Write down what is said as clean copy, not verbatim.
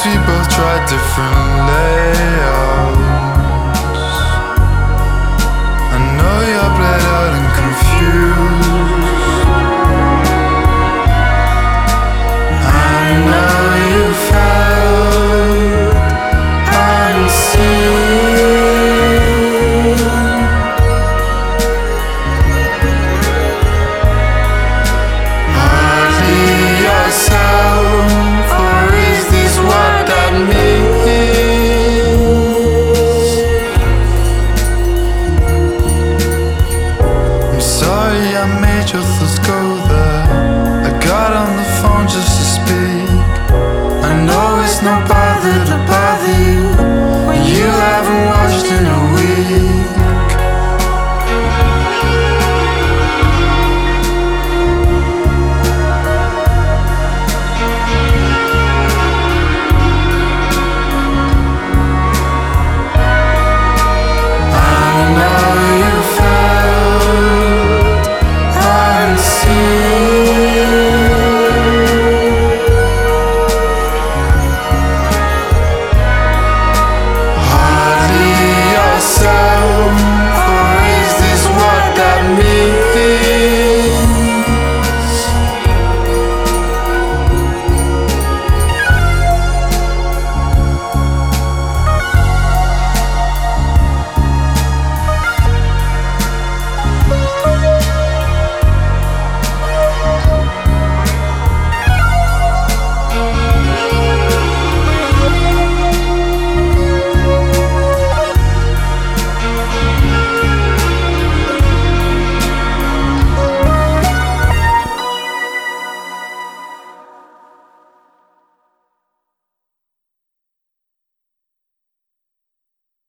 we both tried different layouts. I know you're bled out and confused. I know you felt unseen. Hardly yourself, or is this what that means? I'm sorry I made your thoughts go there. I got on the phone just to speak. I know it's not bothered